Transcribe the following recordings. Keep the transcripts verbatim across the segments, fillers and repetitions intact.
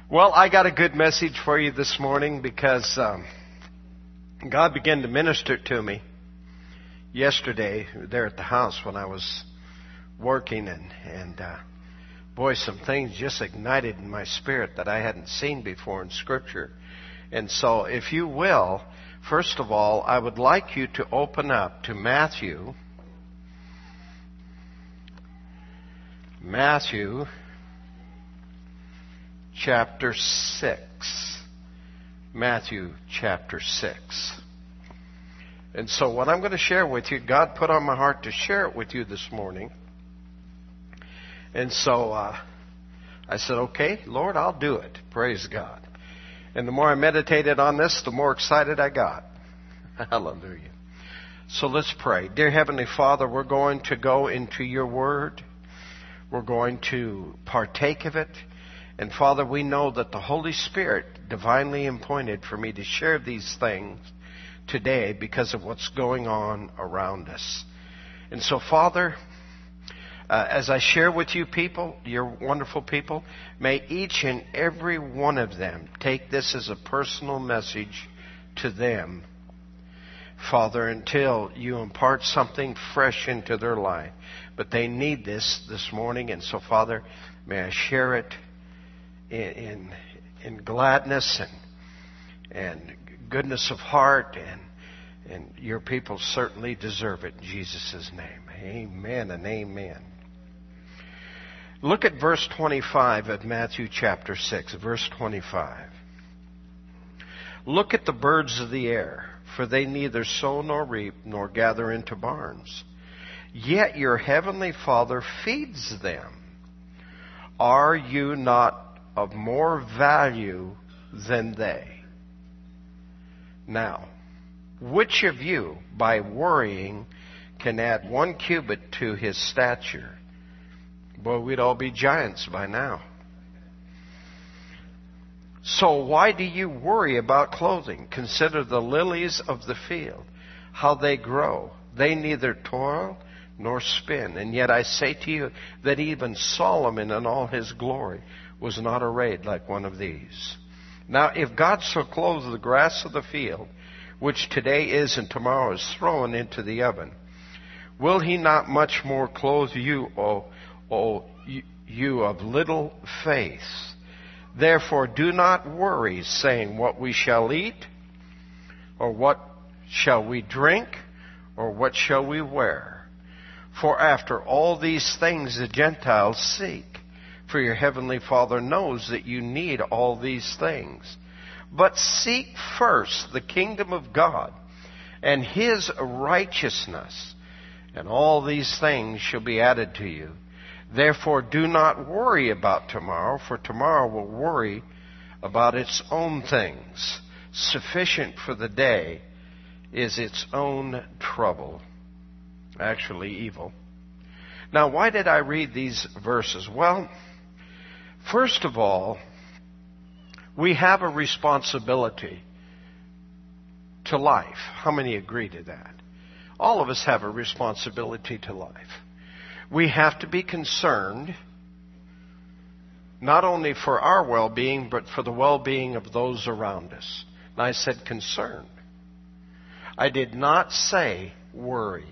Well, I got a good message for you this morning because um, God began to minister to me yesterday there at the house when I was working, and, and uh, boy, some things just ignited in my spirit that I hadn't seen before in Scripture. And so, if you will, first of all, I would like you to open up to Matthew, Matthew chapter six. Matthew chapter six. And so what I'm going to share with you, God put on my heart to share it with you this morning. And so uh, I said, okay, Lord, I'll do it. Praise God. And the more I meditated on this, the more excited I got. Hallelujah. So let's pray. Dear Heavenly Father, we're going to go into your word. We're going to partake of it. And Father, we know that the Holy Spirit divinely appointed for me to share these things today because of what's going on around us. And so, Father, uh, as I share with you people, your wonderful people, may each and every one of them take this as a personal message to them, Father, until you impart something fresh into their life. But they need this this morning, and so, Father, may I share it In, in in gladness and and goodness of heart, and and your people certainly deserve it in Jesus' name. Amen and amen. Look at verse twenty-five of Matthew chapter six, verse twenty-five. Look at the birds of the air, for they neither sow nor reap nor gather into barns, yet your heavenly Father feeds them. Are you not of more value than they? Now, which of you, by worrying, can add one cubit to his stature? Boy, we'd all be giants by now. So why do you worry about clothing? Consider the lilies of the field, how they grow. They neither toil nor spin. And yet I say to you that even Solomon in all his glory was not arrayed like one of these. Now, if God so clothes the grass of the field, which today is and tomorrow is thrown into the oven, will he not much more clothe you, O, o you of little faith? Therefore, do not worry, saying, what we shall eat, or what shall we drink, or what shall we wear? For after all these things the Gentiles seek. For your heavenly Father knows that you need all these things. But seek first the kingdom of God and his righteousness, and all these things shall be added to you. Therefore do not worry about tomorrow, for tomorrow will worry about its own things. Sufficient for the day is its own trouble. Actually, evil. Now, why did I read these verses? Well, first of all, we have a responsibility to life. How many agree to that? All of us have a responsibility to life. We have to be concerned not only for our well-being, but for the well-being of those around us. And I said concerned. I did not say worry.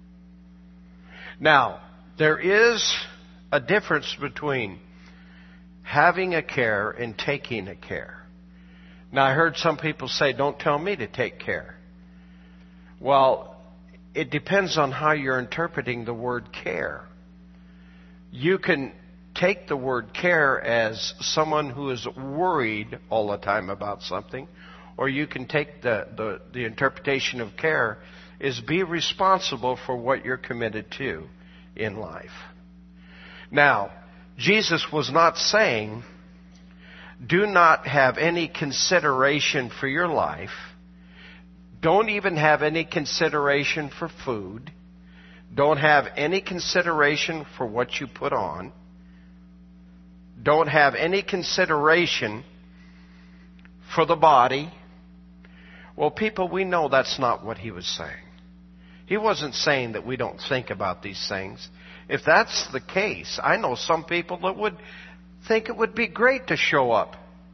Now, there is a difference between having a care and taking a care. Now, I heard some people say, don't tell me to take care. Well, it depends on how you're interpreting the word care. You can take the word care as someone who is worried all the time about something, or you can take the, the, the interpretation of care as be responsible for what you're committed to in life. Now, Jesus was not saying, do not have any consideration for your life. Don't even have any consideration for food. Don't have any consideration for what you put on. Don't have any consideration for the body. Well, people, we know that's not what he was saying. He wasn't saying that we don't think about these things. If that's the case, I know some people that would think it would be great to show up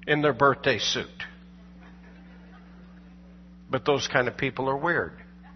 in their birthday suit. But those kind of people are weird.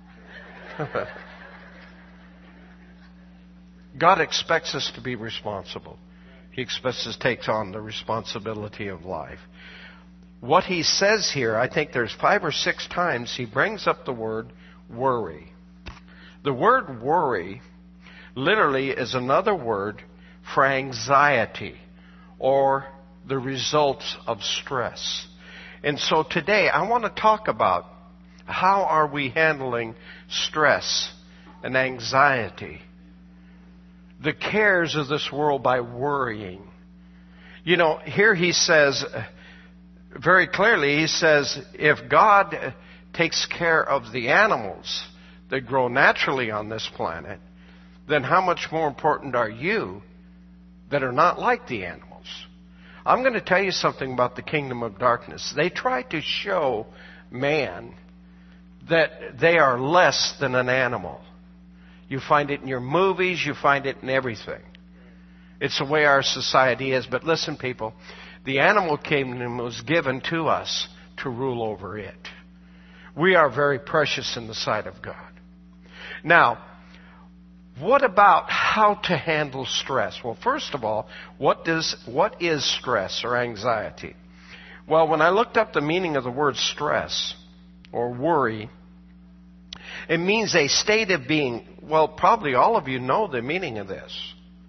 God expects us to be responsible. He expects us to take on the responsibility of life. What he says here, I think there's five or six times he brings up the word worry. The word worry literally is another word for anxiety or the results of stress. And so today I want to talk about how are we handling stress and anxiety, the cares of this world by worrying. You know, here he says very clearly, he says, if God takes care of the animals that grow naturally on this planet, then how much more important are you that are not like the animals? I'm going to tell you something about the kingdom of darkness. They try to show man that they are less than an animal. You find it in your movies, you find it in everything. It's the way our society is. But listen, people, the animal kingdom was given to us to rule over it. We are very precious in the sight of God. Now, what about how to handle stress? Well, first of all, what does what is stress or anxiety? Well, when I looked up the meaning of the word stress or worry, it means a state of being, well, probably all of you know the meaning of this.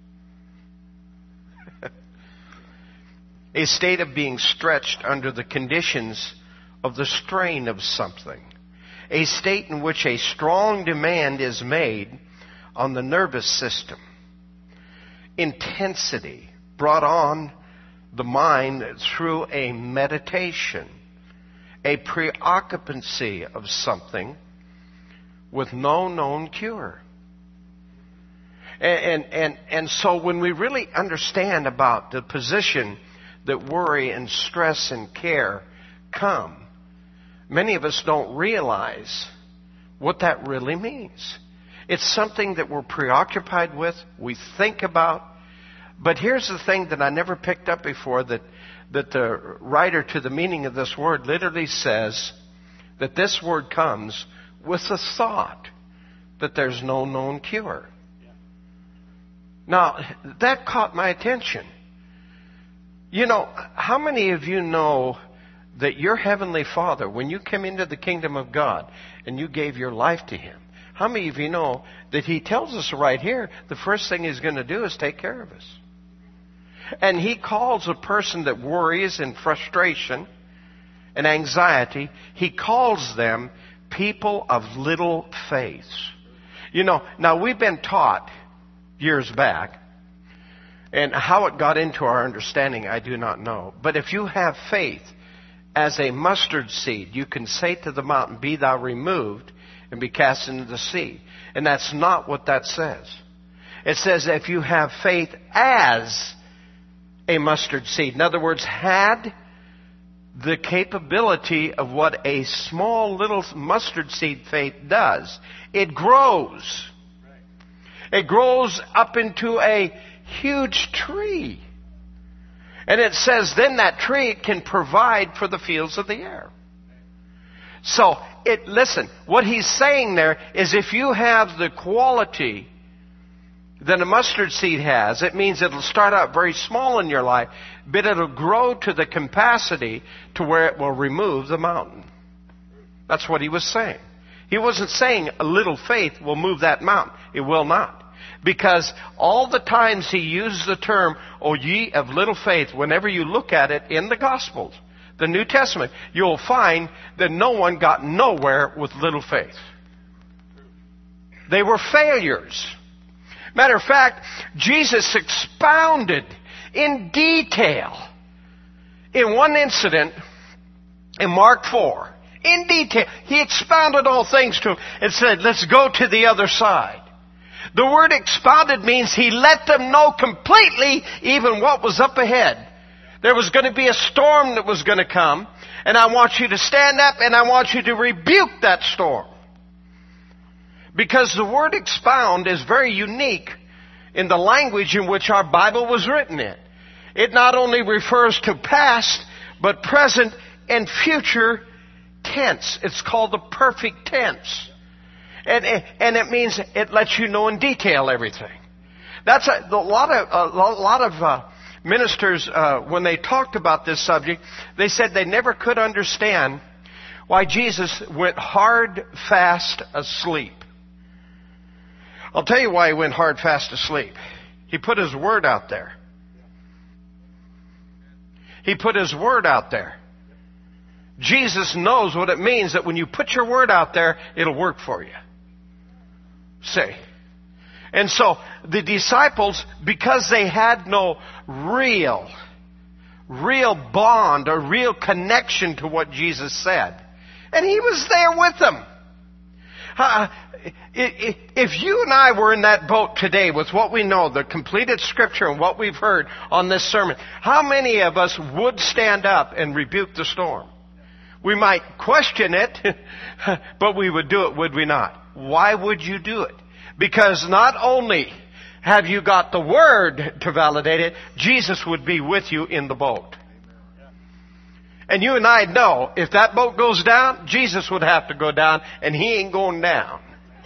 A state of being stretched under the conditions of the strain of something. A state in which a strong demand is made on the nervous system. Intensity brought on the mind through a meditation. A preoccupancy of something with no known cure. And, and, and, and so when we really understand about the position that worry and stress and care come, many of us don't realize what that really means. It's something that we're preoccupied with, we think about. But here's the thing that I never picked up before, that, that the writer to the meaning of this word literally says that this word comes with the thought that there's no known cure. Now, that caught my attention. You know, how many of you know that your Heavenly Father, when you came into the kingdom of God and you gave your life to Him, how many of you know that He tells us right here, the first thing He's going to do is take care of us? And He calls a person that worries and frustration and anxiety, He calls them people of little faith. You know, now we've been taught years back, and how it got into our understanding, I do not know. But if you have faith as a mustard seed, you can say to the mountain, be thou removed, and be cast into the sea. And that's not what that says. It says if you have faith as a mustard seed. In other words, had the capability of what a small little mustard seed faith does. It grows. It grows up into a huge tree. And it says then that tree can provide for the fields of the air. So, it listen, what he's saying there is if you have the quality that a mustard seed has, it means it'll start out very small in your life, but it'll grow to the capacity to where it will remove the mountain. That's what he was saying. He wasn't saying a little faith will move that mountain. It will not. Because all the times he used the term, O ye of little faith, whenever you look at it in the Gospels, the New Testament, you'll find that no one got nowhere with little faith. They were failures. Matter of fact, Jesus expounded in detail in one incident in Mark four. In detail. He expounded all things to him and said, let's go to the other side. The word expounded means he let them know completely even what was up ahead. There was going to be a storm that was going to come, and I want you to stand up and I want you to rebuke that storm. Because the word expound is very unique in the language in which our Bible was written in. It not only refers to past, but present and future tense. It's called the perfect tense. And, and it means it lets you know in detail everything. That's a, a lot of, a lot of uh, ministers, uh, when they talked about this subject, they said they never could understand why Jesus went hard, fast asleep. I'll tell you why he went hard, fast asleep. He put his word out there. He put his word out there. Jesus knows what it means that when you put your word out there, it'll work for you. Say. And so the disciples, because they had no real, real bond or real connection to what Jesus said, and he was there with them. Uh, if you and I were in that boat today with what we know, the completed scripture and what we've heard on this sermon, how many of us would stand up and rebuke the storm? We might question it, but we would do it, would we not? Why would you do it? Because not only have you got the Word to validate it, Jesus would be with you in the boat. And you and I know if that boat goes down, Jesus would have to go down, and he ain't going down.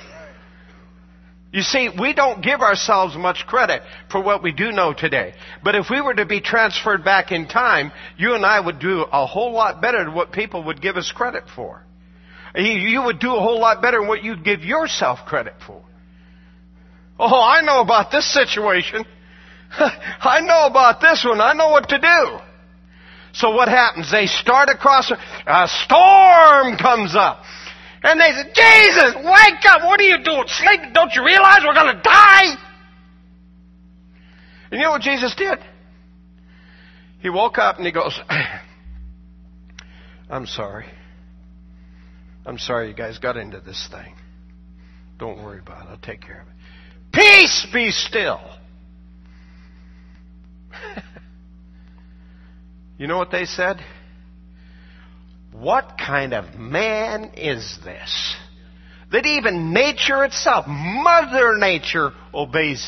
You see, we don't give ourselves much credit for what we do know today. But if we were to be transferred back in time, you and I would do a whole lot better than what people would give us credit for. You would do a whole lot better than what you'd give yourself credit for. Oh, I know about this situation. I know about this one. I know what to do. So what happens? They start across, a storm comes up. And they say, Jesus, wake up! What are you doing? Sleeping? Don't you realize we're going to die? And you know what Jesus did? He woke up and he goes, I'm sorry. I'm sorry you guys got into this thing. Don't worry about it. I'll take care of it. Peace, be still. You know what they said? What kind of man is this? That even nature itself, Mother Nature, obeys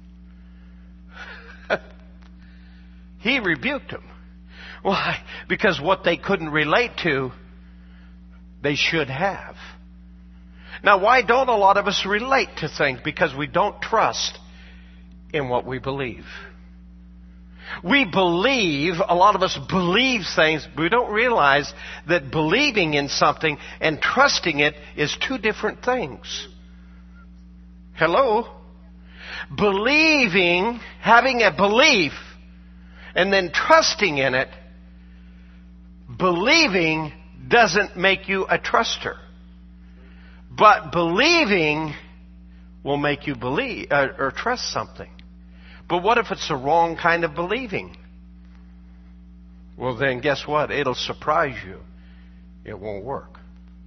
him. He rebuked him. Why? Because what they couldn't relate to, they should have. Now, why don't a lot of us relate to things? Because we don't trust in what we believe. We believe, a lot of us believe things, but we don't realize that believing in something and trusting it is two different things. Hello? Believing, having a belief, and then trusting in it, believing doesn't make you a truster. But believing will make you believe uh, or trust something. But what if it's the wrong kind of believing? Well, then guess what? It'll surprise you. It won't work.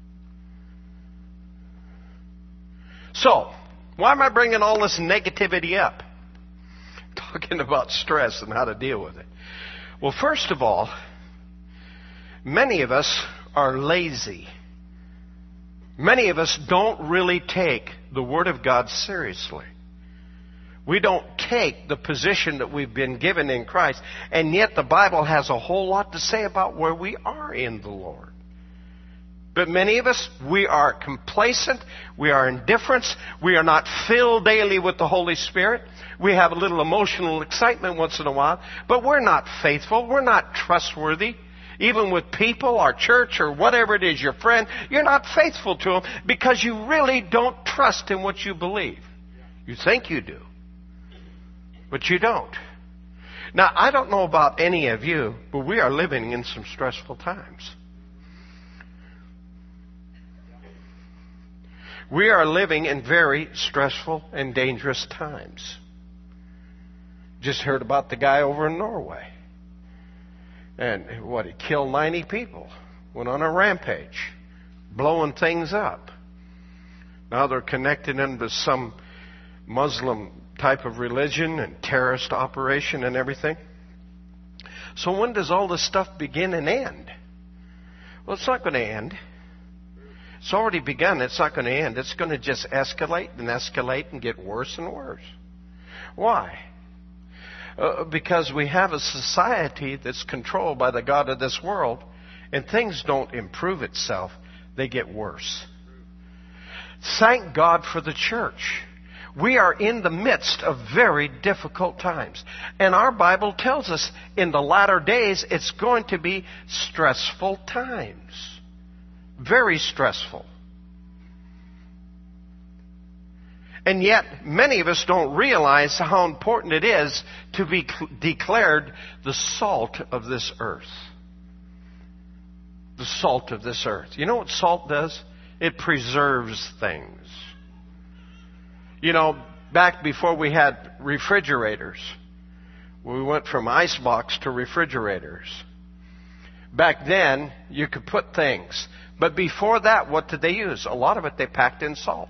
So, why am I bringing all this negativity up? Talking about stress and how to deal with it. Well, first of all, many of us are lazy. Many of us don't really take the Word of God seriously. We don't take the position that we've been given in Christ, and yet the Bible has a whole lot to say about where we are in the Lord. But many of us, we are complacent, we are indifferent, we are not filled daily with the Holy Spirit. We have a little emotional excitement once in a while, but we're not faithful, we're not trustworthy. Even with people, our church, or whatever it is, your friend, you're not faithful to them because you really don't trust in what you believe. You think you do, but you don't. Now, I don't know about any of you, but we are living in some stressful times. We are living in very stressful and dangerous times. Just heard about the guy over in Norway. And what, he killed ninety people. Went on a rampage. Blowing things up. Now they're connecting him to some Muslim type of religion and terrorist operation and everything. So when does all this stuff begin and end? Well, it's not going to end. It's already begun. It's not going to end. It's going to just escalate and escalate and get worse and worse. Why? Uh, because we have a society that's controlled by the God of this world, and things don't improve itself. They get worse. Thank God for the church. We are in the midst of very difficult times. And our Bible tells us in the latter days it's going to be stressful times. Very stressful. And yet, many of us don't realize how important it is to be cl- declared the salt of this earth. The salt of this earth. You know what salt does? It preserves things. You know, back before we had refrigerators, we went from icebox to refrigerators. Back then, you could put things. But before that, what did they use? A lot of it they packed in salt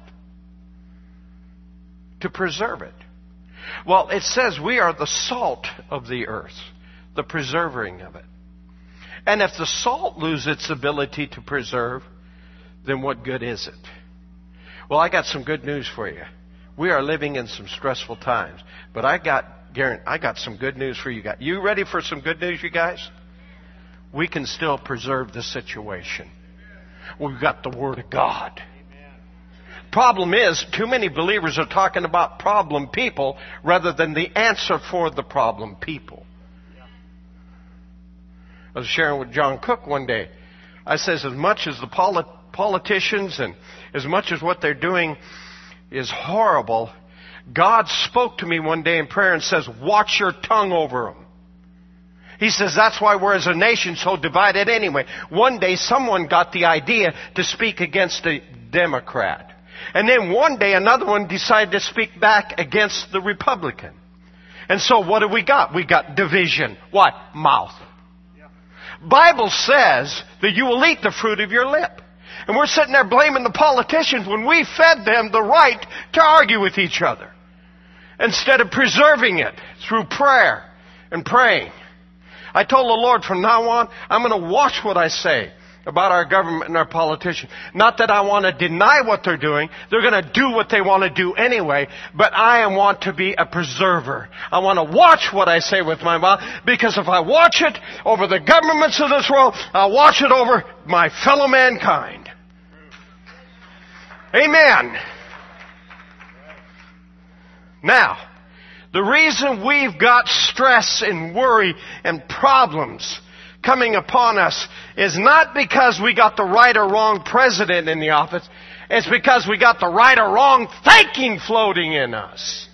to preserve it. Well, it says we are the salt of the earth, the preserving of it. And if the salt loses its ability to preserve, then what good is it? Well, I got some good news for you. We are living in some stressful times, but I got, Garen, I got some good news for you guys. You ready for some good news, you guys? We can still preserve the situation. We've got the Word of God. Problem is, too many believers are talking about problem people rather than the answer for the problem people. I was sharing with John Cook one day. I says, as much as the polit- politicians and as much as what they're doing is horrible, God spoke to me one day in prayer and says, watch your tongue over them. He says, that's why we're as a nation so divided anyway. One day someone got the idea to speak against a Democrat. And then one day another one decided to speak back against the Republican. And so what do we got? We got division. What? Mouth. Yeah. Bible says that you will eat the fruit of your lip. And we're sitting there blaming the politicians when we fed them the right to argue with each other. Instead of preserving it through prayer and praying. I told the Lord from now on, I'm going to watch what I say about our government and our politicians. Not that I want to deny what they're doing. They're going to do what they want to do anyway. But I want to be a preserver. I want to watch what I say with my mouth. Because if I watch it over the governments of this world, I'll watch it over my fellow mankind. Amen. Now, the reason we've got stress and worry and problems coming upon us is not because we got the right or wrong president in the office. It's because we got the right or wrong thinking floating in us.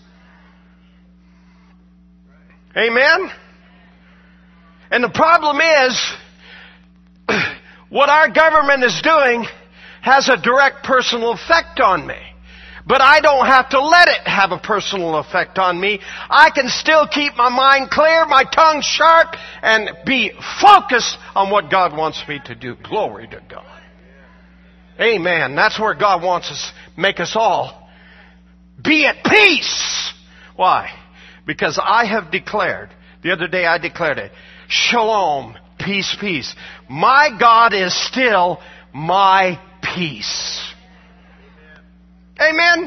Amen? And the problem is, what our government is doing has a direct personal effect on me. But I don't have to let it have a personal effect on me. I can still keep my mind clear, my tongue sharp, and be focused on what God wants me to do. Glory to God. Amen. That's where God wants us, make us all be at peace. Why? Because I have declared, the other day I declared it, shalom, peace, peace. My God is still my peace. Amen.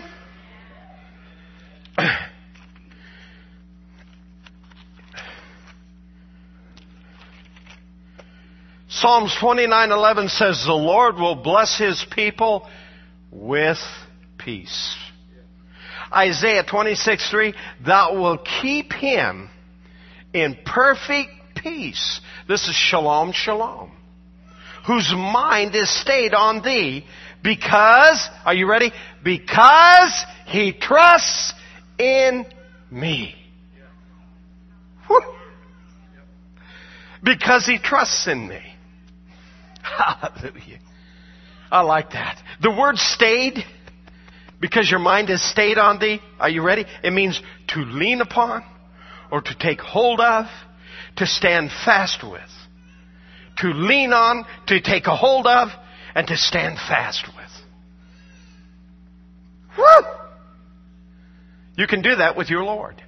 Psalms twenty-nine eleven says, the Lord will bless His people with peace. Isaiah twenty-six three, thou will keep him in perfect peace. This is shalom, shalom. Whose mind is stayed on thee. Because, are you ready? Because he trusts in me. Woo. Because he trusts in me. Hallelujah. I like that. The word stayed, because your mind is stayed on thee. Are you ready? It means to lean upon or to take hold of, to stand fast with. To lean on, to take a hold of, and to stand fast with. Woo! You can do that with your Lord.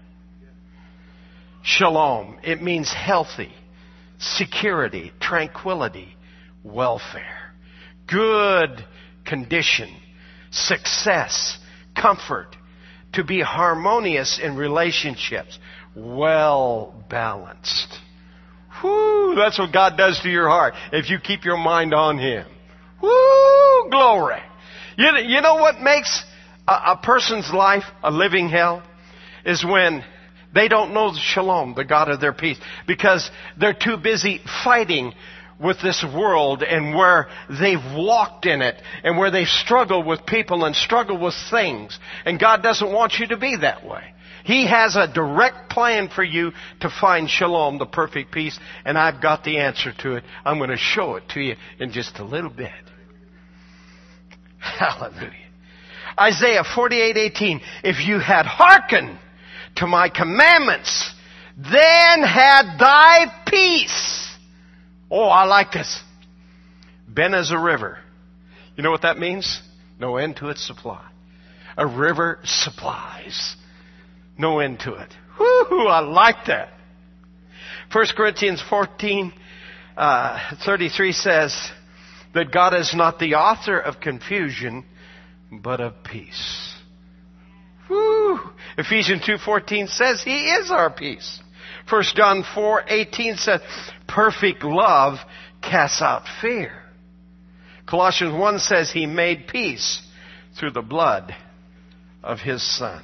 Shalom. It means healthy, security, tranquility, welfare, good condition, success, comfort, to be harmonious in relationships, well balanced. Whoo, that's what God does to your heart if you keep your mind on Him. Woo, glory. You, you know what makes a, a person's life a living hell? Is when they don't know the shalom, the God of their peace, because they're too busy fighting with this world and where they've walked in it and where they've struggled with people and struggled with things. And God doesn't want you to be that way. He has a direct plan for you to find shalom, the perfect peace, and I've got the answer to it. I'm going to show it to you in just a little bit. Hallelujah. Isaiah forty-eight eighteen. If you had hearkened to my commandments, then had thy peace. Oh, I like this. Been as a river. You know what that means? No end to its supply. A river supplies. No end to it. Woo, I like that. First Corinthians fourteen uh, thirty-three says that God is not the author of confusion, but of peace. Woo. Ephesians two fourteen says He is our peace. First John four eighteen says, perfect love casts out fear. Colossians one says He made peace through the blood of His Son.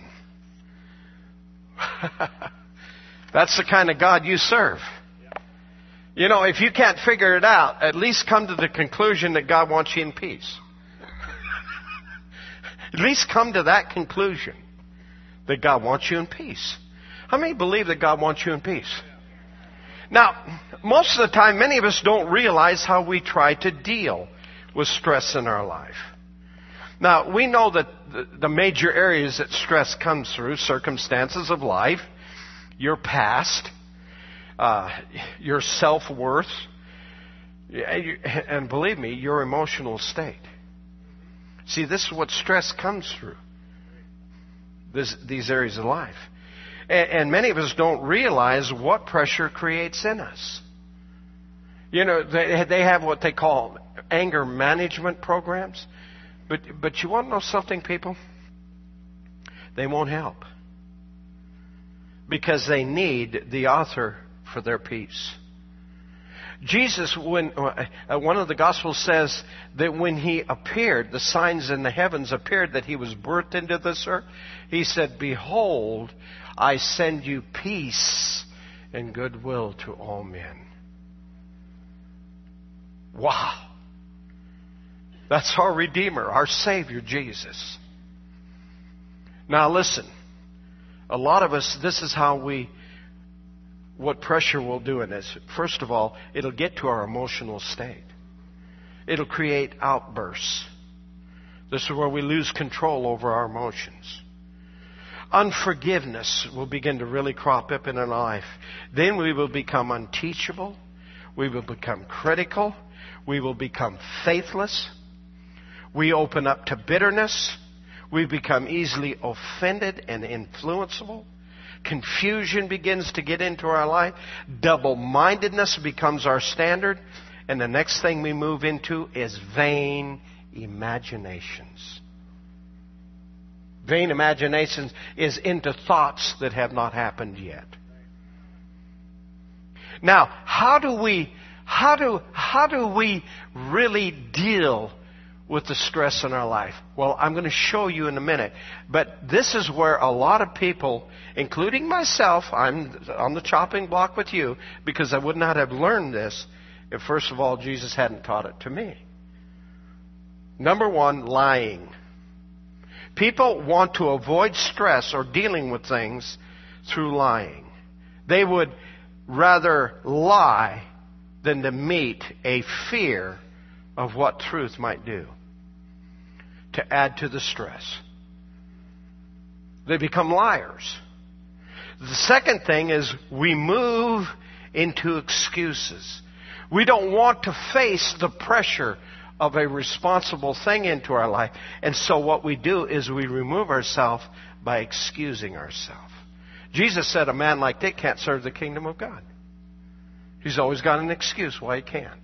That's the kind of God you serve. You know, if you can't figure it out, at least come to the conclusion that God wants you in peace. At least come to that conclusion. That God wants you in peace. How many believe that God wants you in peace? Now, most of the time, many of us don't realize how we try to deal with stress in our life. Now, we know that the major areas that stress comes through, circumstances of life, your past, uh, your self-worth, and believe me, your emotional state. See, this is what stress comes through. This, these areas of life. And, and many of us don't realize what pressure creates in us. You know, they, they have what they call anger management programs. But, but you want to know something, people? They won't help. Because they need the author for their peace. Jesus, when uh, one of the Gospels says that when He appeared, the signs in the heavens appeared that He was birthed into this earth. He said, behold, I send you peace and goodwill to all men. Wow. That's our Redeemer, our Savior, Jesus. Now listen, a lot of us, this is how we, what pressure will do in us. First of all, it'll get to our emotional state. It'll create outbursts. This is where we lose control over our emotions. Unforgiveness will begin to really crop up in our life. Then we will become unteachable. We will become critical. We will become faithless. We open up to bitterness. We become easily offended and influenceable. Confusion begins to get into our life. Double-mindedness becomes our standard. And the next thing we move into is vain imaginations. Vain imaginations is into thoughts that have not happened yet. Now, how do we, how do, how do we really deal with the stress in our life? Well, I'm going to show you in a minute. But this is where a lot of people, including myself, I'm on the chopping block with you, because I would not have learned this if, first of all, Jesus hadn't taught it to me. Number one, lying. People want to avoid stress or dealing with things through lying. They would rather lie than to meet a fear of what truth might do to add to the stress. They become liars. The second thing is we move into excuses. We don't want to face the pressure of a responsible thing into our life. And so what we do is we remove ourselves by excusing ourselves. Jesus said a man like that can't serve the kingdom of God. He's always got an excuse why he can't.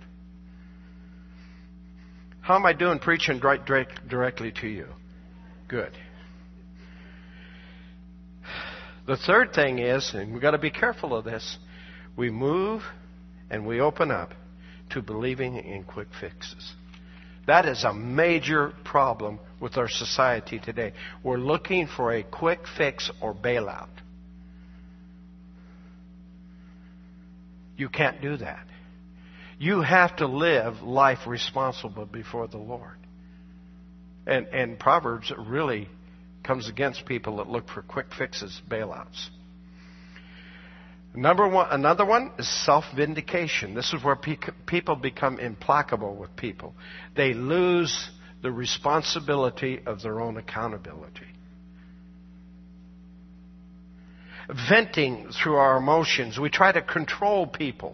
How am I doing preaching right directly to you? Good. The third thing is, and we've got to be careful of this, we move and we open up to believing in quick fixes. That is a major problem with our society today. We're looking for a quick fix or bailout. You can't do that. You have to live life responsible before the Lord. And, and Proverbs really comes against people that look for quick fixes, bailouts. Number one, another one is self-vindication. This is where pe- people become implacable with people. They lose the responsibility of their own accountability. Venting through our emotions. We try to control people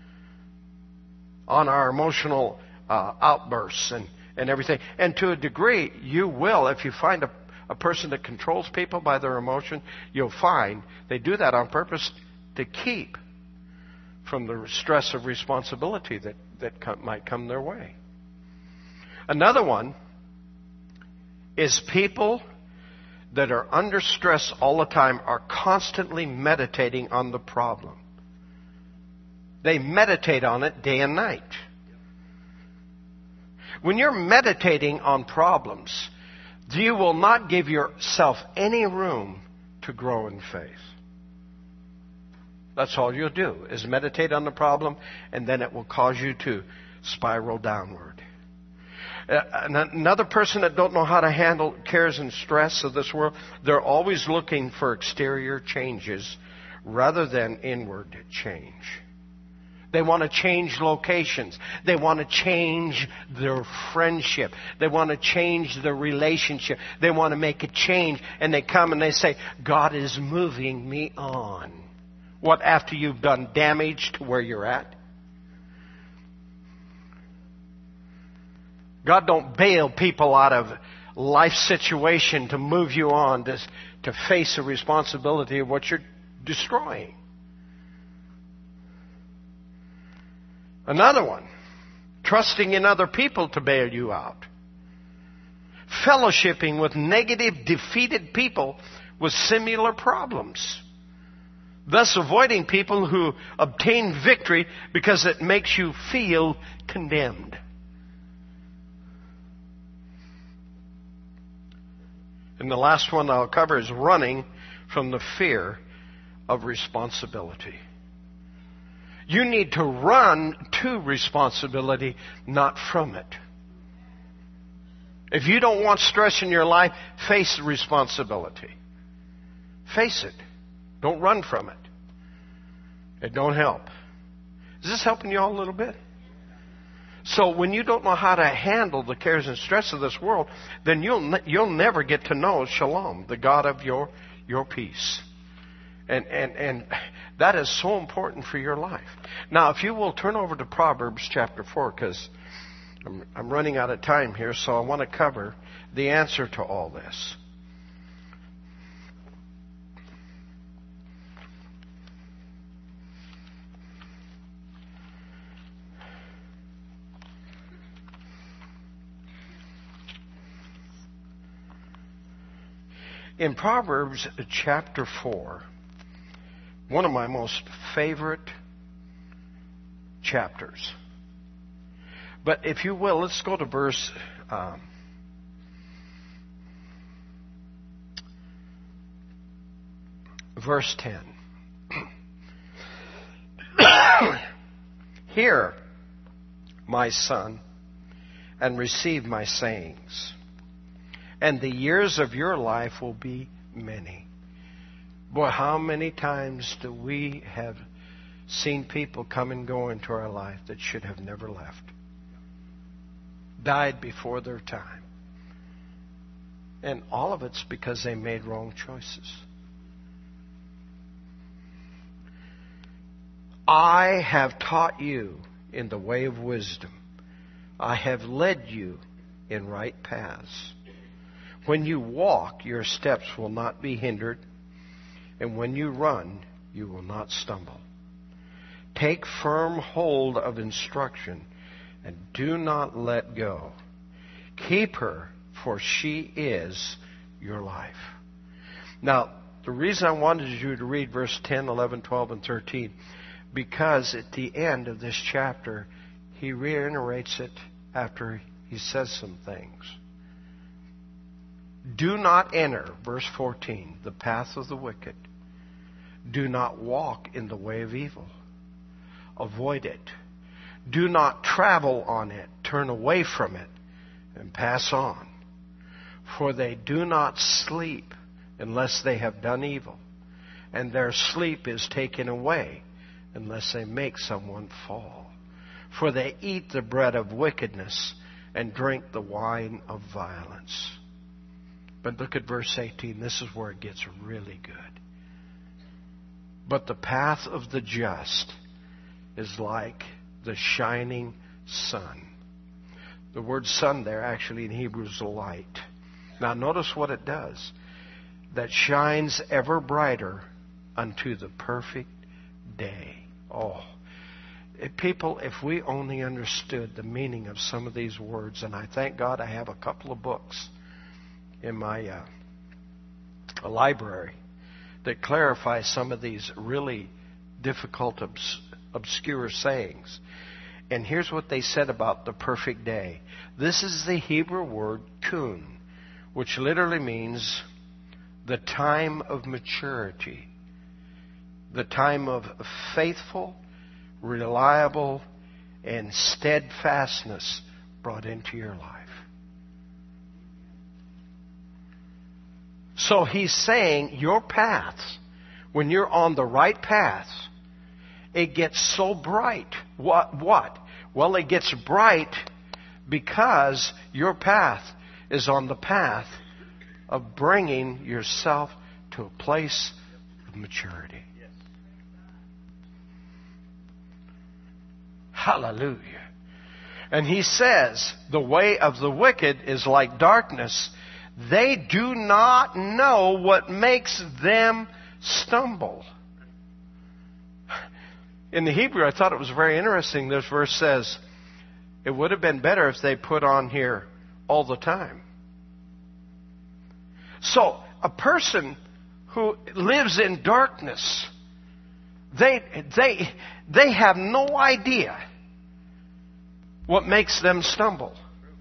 on our emotional uh, outbursts and, and everything. And to a degree, you will, if you find a, a person that controls people by their emotion, you'll find they do that on purpose to keep from the stress of responsibility that, that come, might come their way. Another one is people that are under stress all the time are constantly meditating on the problem. They meditate on it day and night. When you're meditating on problems, you will not give yourself any room to grow in faith. That's all you'll do, is meditate on the problem, and then it will cause you to spiral downward. Uh, another person that don't know how to handle cares and stress of this world, they're always looking for exterior changes rather than inward change. They want to change locations. They want to change their friendship. They want to change their relationship. They want to make a change, and they come and they say, God is moving me on. What, after you've done damage to where you're at? God don't bail people out of life situation to move you on, to, to face the responsibility of what you're destroying. Another one, trusting in other people to bail you out. Fellowshipping with negative, defeated people with similar problems. Thus avoiding people who obtain victory because it makes you feel condemned. And the last one I'll cover is running from the fear of responsibility. You need to run to responsibility, not from it. If you don't want stress in your life, face the responsibility. Face it. Don't run from it. It don't help. Is this helping you all a little bit? So when you don't know how to handle the cares and stress of this world, then you'll ne- you'll never get to know Shalom, the God of your your peace. And and and that is so important for your life. Now, if you will turn over to Proverbs chapter four, because I'm, I'm running out of time here, so I want to cover the answer to all this. In Proverbs chapter four, one of my most favorite chapters. But if you will, let's go to verse um, verse ten. Hear, my son, and receive my sayings, and the years of your life will be many. Boy, how many times do we have seen people come and go into our life that should have never left? Died before their time. And all of it's because they made wrong choices. I have taught you in the way of wisdom. I have led you in right paths. When you walk, your steps will not be hindered, and when you run, you will not stumble. Take firm hold of instruction, and do not let go. Keep her, for she is your life. Now, The reason I wanted you to read verse ten, eleven, twelve, and thirteen, because at the end of this chapter, he reiterates it after he says some things. Do not enter, verse fourteen, the path of the wicked. Do not walk in the way of evil. Avoid it. Do not travel on it. Turn away from it and pass on. For they do not sleep unless they have done evil, and their sleep is taken away unless they make someone fall. For they eat the bread of wickedness and drink the wine of violence. But look at verse eighteen. This is where it gets really good. But the path of the just is like the shining sun. The word sun there actually in Hebrew is light. Now notice what it does. That shines ever brighter unto the perfect day. Oh, if people, if we only understood the meaning of some of these words, and I thank God I have a couple of books in my uh, library that clarify some of these really difficult, obs- obscure sayings. And here's what they said about the perfect day. This is the Hebrew word kun, which literally means the time of maturity, the time of faithful, reliable, and steadfastness brought into your life. So he's saying your path, when you're on the right path, it gets so bright. What? What? Well, it gets bright because your path is on the path of bringing yourself to a place of maturity. Yes. Hallelujah. And he says, the way of the wicked is like darkness. They do not know what makes them stumble. In the Hebrew, I thought it was very interesting. This verse says, it would have been better if they put on here all the time. So, a person who lives in darkness, they, they, they have no idea what makes them stumble.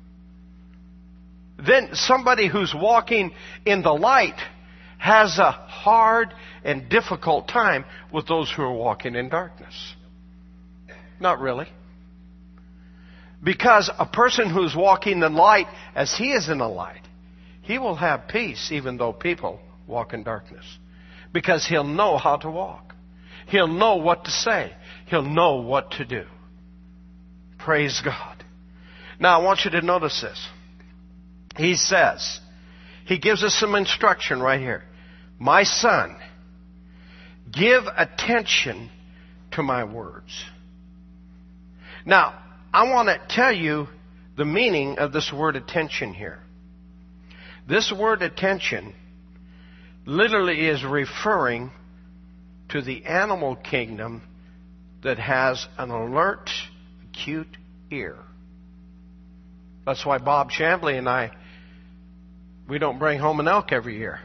Then somebody who's walking in the light has a hard and difficult time with those who are walking in darkness. Not really. Because a person who's walking in light as he is in the light, he will have peace even though people walk in darkness. Because he'll know how to walk. He'll know what to say. He'll know what to do. Praise God. Now I want you to notice this. He says, he gives us some instruction right here. My son, give attention to my words. Now, I want to tell you the meaning of this word attention here. This word attention literally is referring to the animal kingdom that has an alert, acute ear. That's why Bob Chambly and I, we don't bring home an elk every year.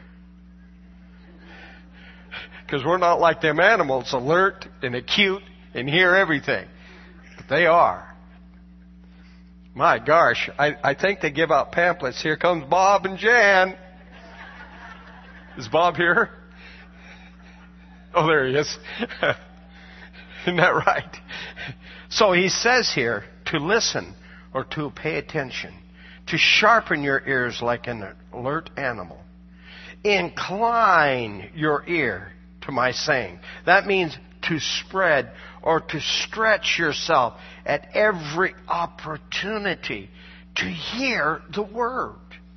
Because we're not like them animals, alert and acute and hear everything. But they are. My gosh, I, I think they give out pamphlets. Here comes Bob and Jan. Is Bob here? Oh, there he is. Isn't that right? So he says here to listen or to pay attention, to sharpen your ears like an alert animal. Incline your ear to my saying. That means to spread or to stretch yourself at every opportunity to hear the word.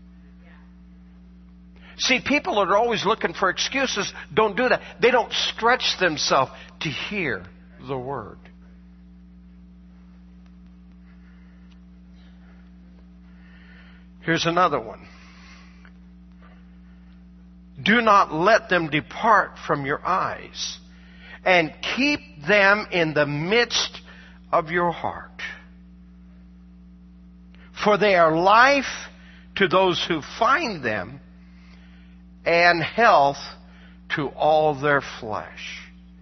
See, people that are always looking for excuses don't do that. They don't stretch themselves to hear the word. Here's another one. Do not let them depart from your eyes, and keep them in the midst of your heart. For they are life to those who find them, and health to all their flesh.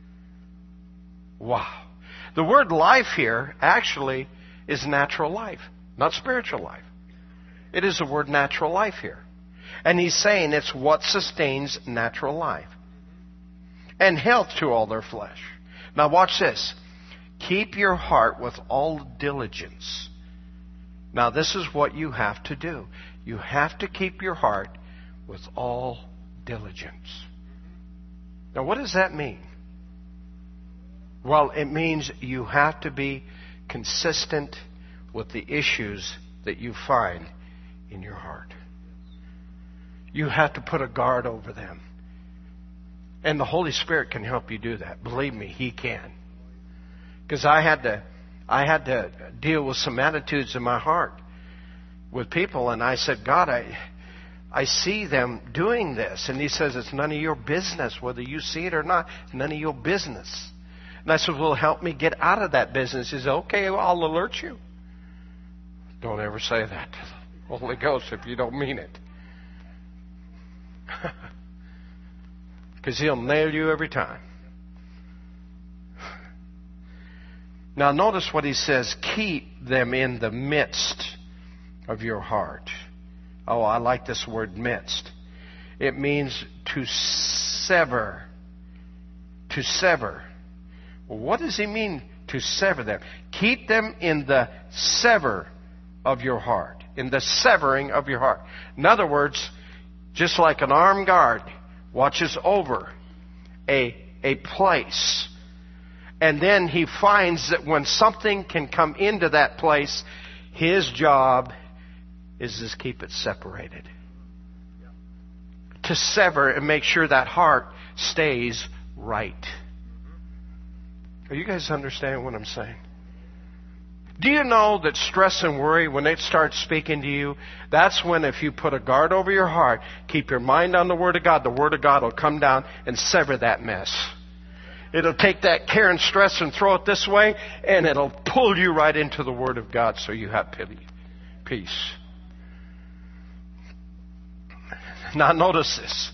Wow. The word life here actually is natural life, not spiritual life. It is the word natural life here. And he's saying it's what sustains natural life. And health to all their flesh. Now watch this. Keep your heart with all diligence. Now this is what you have to do. You have to keep your heart with all diligence. Now what does that mean? Well, it means you have to be consistent with the issues that you find in your heart. You have to put a guard over them. And the Holy Spirit can help you do that. Believe me, He can. Because I had to, I had to deal with some attitudes in my heart with people, and I said, God, I, I see them doing this. And He says, it's none of your business whether you see it or not. It's none of your business. And I said, well, help me get out of that business. He said, okay, well, I'll alert you. Don't ever say that to the Holy Ghost if you don't mean it. Because He'll nail you every time. Now notice what He says, keep them in the midst of your heart. Oh, I like this word midst. It means to sever. To sever. Well, what does He mean to sever them? Keep them in the sever of your heart. In the severing of your heart. In other words, just like an armed guard watches over a, a place. And then he finds that when something can come into that place, his job is to keep it separated. To sever and make sure that heart stays right. Are you guys understanding what I'm saying? Do you know that stress and worry, when it starts speaking to you, that's when if you put a guard over your heart, keep your mind on the Word of God, the Word of God will come down and sever that mess. It'll take that care and stress and throw it this way, and it'll pull you right into the Word of God so you have pity, peace. Now notice this.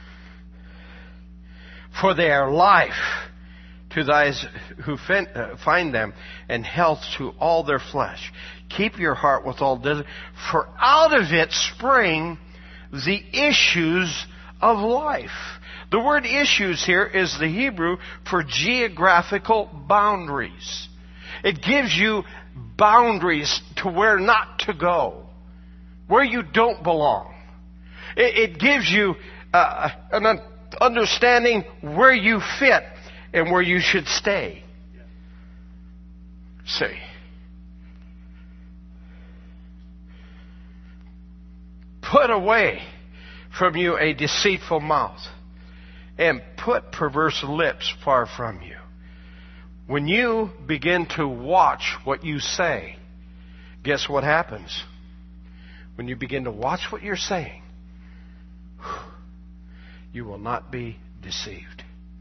For they are life to those who find them, and health to all their flesh. Keep your heart with all diligence, for out of it spring the issues of life. The word issues here is the Hebrew for geographical boundaries. It gives you boundaries to where not to go, where you don't belong. It, it gives you uh, an understanding where you fit and where you should stay. See. Put away from you a deceitful mouth, and put perverse lips far from you. When you begin to watch what you say, guess what happens? When you begin to watch what you're saying, you will not be deceived.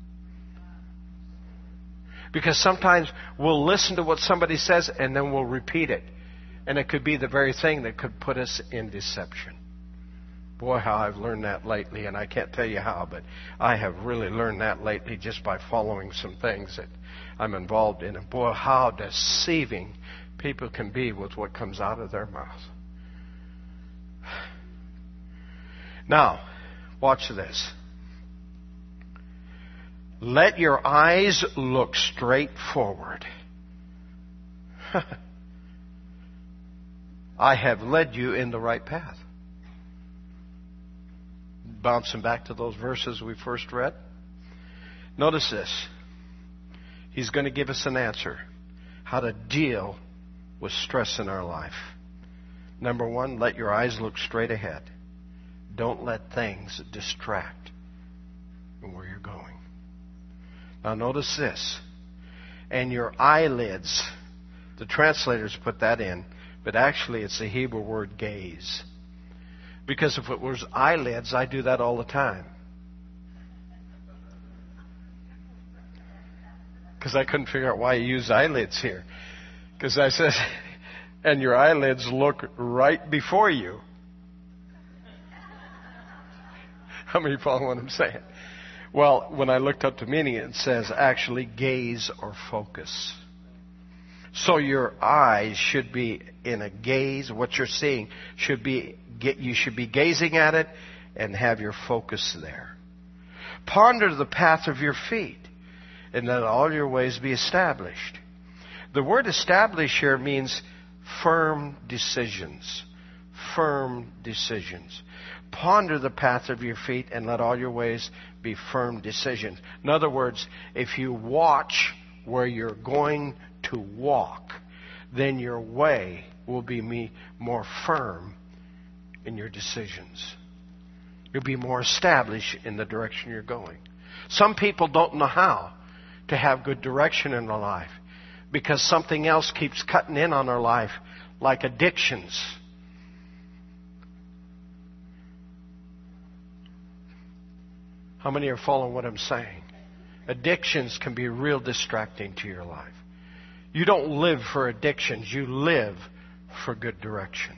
Because sometimes we'll listen to what somebody says and then we'll repeat it. And it could be the very thing that could put us in deception. Boy, how I've learned that lately, and I can't tell you how, but I have really learned that lately just by following some things that I'm involved in. And boy, how deceiving people can be with what comes out of their mouth. Now, watch this. Let your eyes look straight forward. I have led you in the right path. Bouncing back to those verses we first read. Notice this. He's going to give us an answer. How to deal with stress in our life. Number one, let your eyes look straight ahead. Don't let things distract from where you're going. Now notice this. And your eyelids. The translators put that in. But actually it's the Hebrew word gaze. Because if it was eyelids, I do that all the time. Because I couldn't figure out why you use eyelids here. Because I said, and your eyelids look right before you. How many follow what I'm saying? Well, when I looked up the meaning, it says actually gaze or focus. So your eyes should be in a gaze. What you're seeing should be, you should be gazing at it and have your focus there. Ponder the path of your feet, and let all your ways be established. The word establish here means firm decisions. Firm decisions. Ponder the path of your feet and let all your ways be firm decisions. In other words, if you watch where you're going to walk, then your way will be more firm in your decisions. You'll be more established in the direction you're going. Some people don't know how to have good direction in their life because something else keeps cutting in on their life, like addictions. How many are following what I'm saying? Addictions can be real distracting to your life. You don't live for addictions. You live for good direction.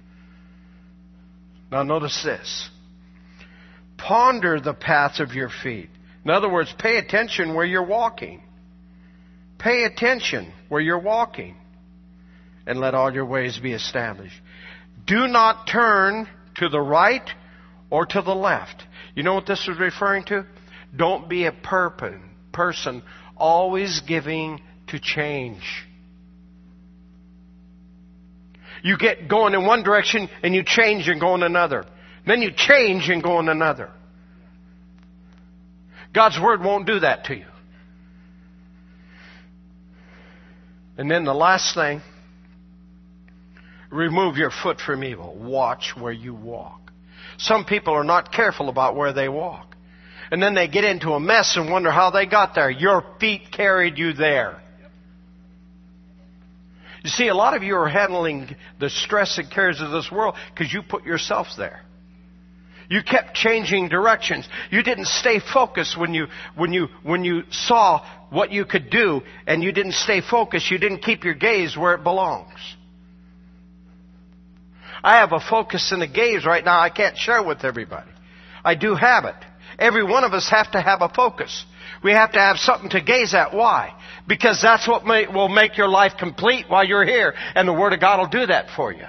Now notice this. Ponder the path of your feet. In other words, pay attention where you're walking. Pay attention where you're walking. And let all your ways be established. Do not turn to the right or to the left. You know what this is referring to? Don't be a person always giving to change. You get going in one direction and you change and go in another. Then you change and go in another. God's Word won't do that to you. And then the last thing, remove your foot from evil. Watch where you walk. Some people are not careful about where they walk. And then they get into a mess and wonder how they got there. Your feet carried you there. You see, a lot of you are handling the stress and cares of this world because you put yourself there. You kept changing directions. You didn't stay focused when you, when you, when you saw what you could do, and you didn't stay focused. You didn't keep your gaze where it belongs. I have a focus and a gaze right now I can't share with everybody. I do have it. Every one of us have to have a focus. We have to have something to gaze at. Why? Because that's what may, will make your life complete while you're here. And the Word of God will do that for you.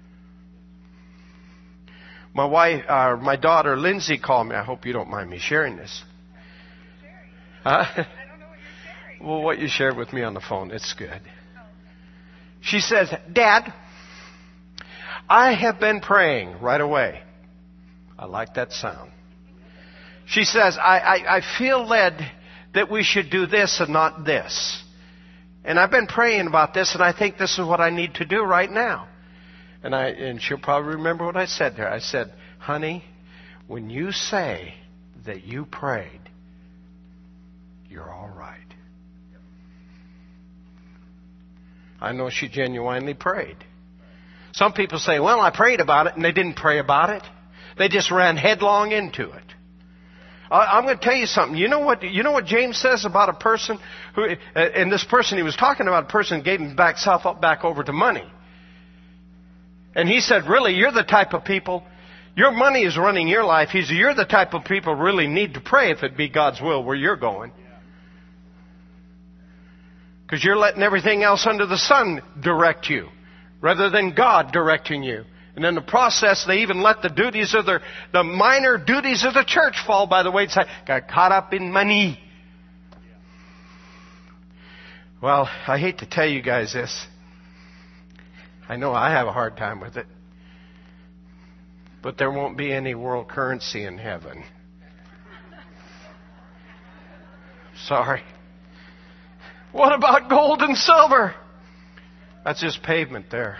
My wife, uh, my daughter Lindsay called me. I hope you don't mind me sharing this. Huh? I don't know what you're sharing. Well, what you shared with me on the phone, it's good. She says, Dad, I have been praying right away. I like that sound. She says, I, I, I feel led that we should do this and not this. And I've been praying about this, and I think this is what I need to do right now. And I and she'll probably remember what I said to her. I said, honey, when you say that you prayed, you're all right. I know she genuinely prayed. Some people say, well, I prayed about it, and they didn't pray about it. They just ran headlong into it. I'm going to tell you something. You know what? You know what James says about a person who, and this person he was talking about, a person gave himself up back over to money. And he said, really, you're the type of people, your money is running your life. He said, you're the type of people who really need to pray if it be God's will where you're going. Because you're letting everything else under the sun direct you, rather than God directing you. And in the process, they even let the duties of their, the minor duties of the church fall by the wayside. Got caught up in money. Well, I hate to tell you guys this. I know I have a hard time with it. But there won't be any world currency in heaven. Sorry. What about gold and silver? That's just pavement there.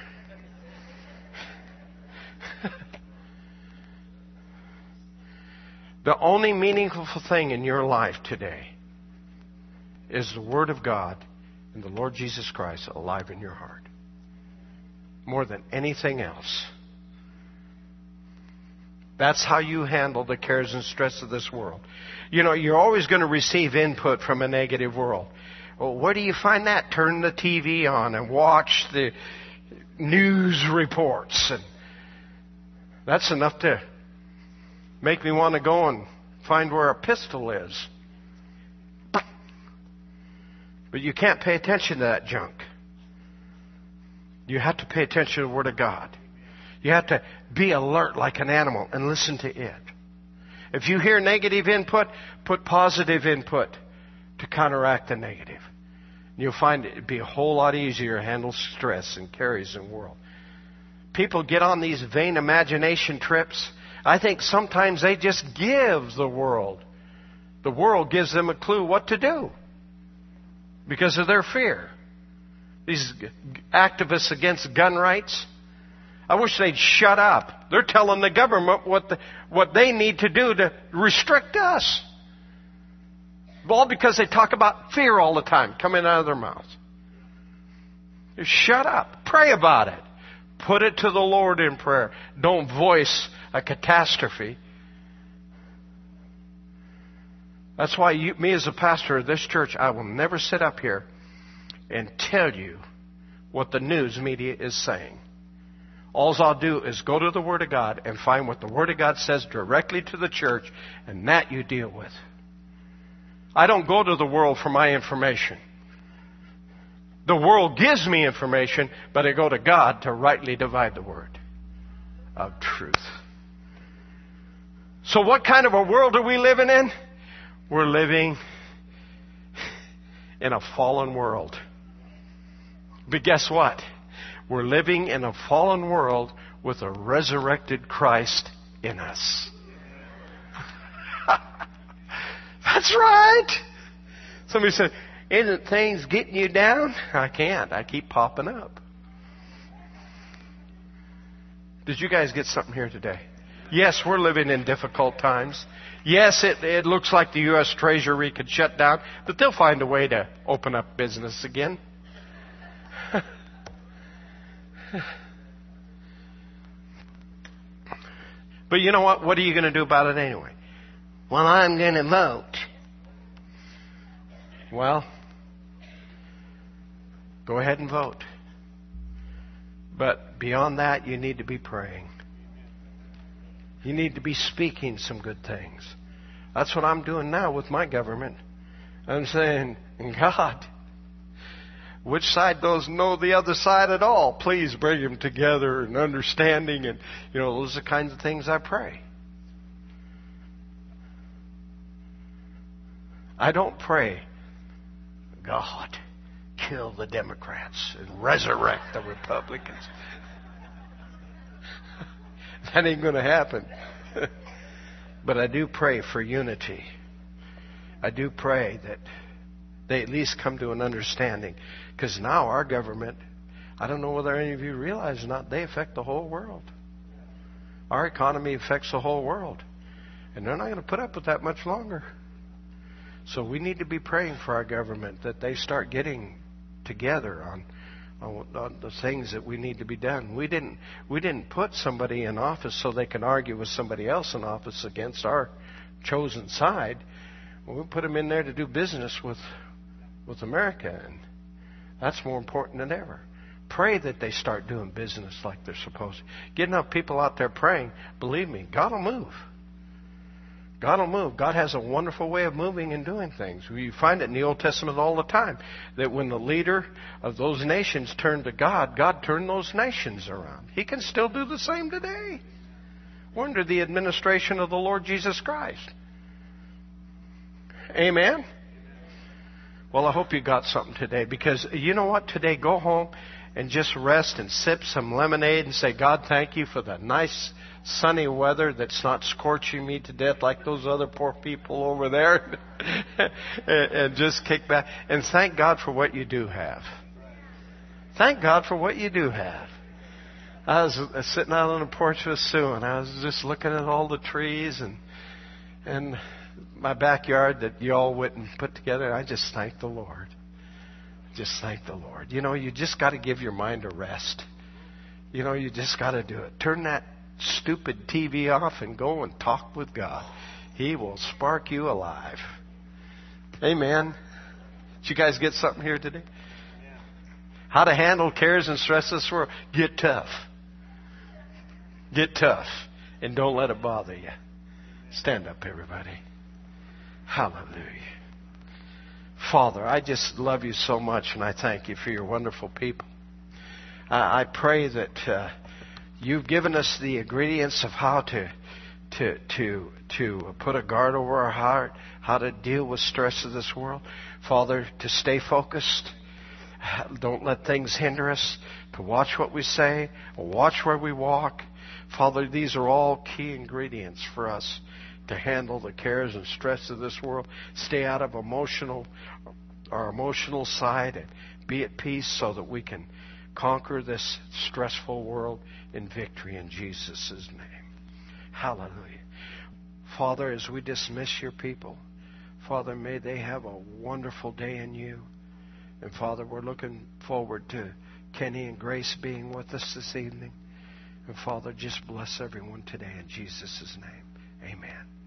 The only meaningful thing in your life today is the Word of God and the Lord Jesus Christ alive in your heart. More than anything else. That's how you handle the cares and stress of this world. You know, you're always going to receive input from a negative world. Well, where do you find that? Turn the T V on and watch the news reports. And that's enough to make me want to go and find where a pistol is. But you can't pay attention to that junk. You have to pay attention to the Word of God. You have to be alert like an animal and listen to it. If you hear negative input, put positive input to counteract the negative. You'll find it be a whole lot easier to handle stress and carries in the world. People get on these vain imagination trips. I think sometimes they just give the world. The world gives them a clue what to do because of their fear. These activists against gun rights, I wish they'd shut up. They're telling the government what the, what they need to do to restrict us. All because they talk about fear all the time coming out of their mouths. Just shut up. Pray about it. Put it to the Lord in prayer. Don't voice a catastrophe. That's why you, me as a pastor of this church, I will never sit up here and tell you what the news media is saying. All I'll do is go to the Word of God and find what the Word of God says directly to the church, and that you deal with. I don't go to the world for my information. The world gives me information, but I go to God to rightly divide the word of truth. So what kind of a world are we living in? We're living in a fallen world. But guess what? We're living in a fallen world with a resurrected Christ in us. That's right. Somebody said, isn't things getting you down? I can't. I keep popping up. Did you guys get something here today? Yes, we're living in difficult times. Yes, it, it looks like the U S Treasury could shut down, but they'll find a way to open up business again. But you know what? What are you going to do about it anyway? Well, I'm going to vote. Well, go ahead and vote. But beyond that, you need to be praying. You need to be speaking some good things. That's what I'm doing now with my government. I'm saying, God, which side doesn't know the other side at all? Please bring them together and understanding. And, you know, those are the kinds of things I pray. I don't pray, God, kill the Democrats and resurrect the Republicans. That ain't going to happen. But I do pray for unity. I do pray that they at least come to an understanding. Because now our government, I don't know whether any of you realize or not, they affect the whole world. Our economy affects the whole world. And they're not going to put up with that much longer. So we need to be praying for our government that they start getting together on, on, on the things that we need to be done. We didn't we didn't put somebody in office so they can argue with somebody else in office against our chosen side. Well, we put them in there to do business with with America, and that's more important than ever. Pray that they start doing business like they're supposed to. Get enough people out there praying, believe me, God will move. God will move. God has a wonderful way of moving and doing things. You find it in the Old Testament all the time, that when the leader of those nations turned to God, God turned those nations around. He can still do the same today. We're under the administration of the Lord Jesus Christ. Amen? Well, I hope you got something today, because you know what? Today, go home and just rest and sip some lemonade and say, God, thank you for the nice sunny weather that's not scorching me to death like those other poor people over there. and, and just kick back. And thank God for what you do have. Thank God for what you do have. I was sitting out on the porch with Sue, and I was just looking at all the trees and and my backyard that you all went and put together. And I just thank the Lord. Just thank the Lord. You know, you just got to give your mind a rest. You know, you just got to do it. Turn that stupid T V off and go and talk with God. He will spark you alive. Amen. Did you guys get something here today? How to handle cares and stress this world. Get tough. Get tough. And don't let it bother you. Stand up, everybody. Hallelujah. Father, I just love you so much, and I thank you for your wonderful people. I, I pray that uh, you've given us the ingredients of how to to to to put a guard over our heart, how to deal with stress of this world. Father, to stay focused. Don't let things hinder us. To watch what we say, watch where we walk. Father, these are all key ingredients for us to handle the cares and stress of this world. Stay out of emotional, our emotional side, and be at peace so that we can conquer this stressful world in victory in Jesus' name. Hallelujah. Father, as we dismiss your people, Father, may they have a wonderful day in you. And Father, we're looking forward to Kenny and Grace being with us this evening. And Father, just bless everyone today in Jesus' name. Amen.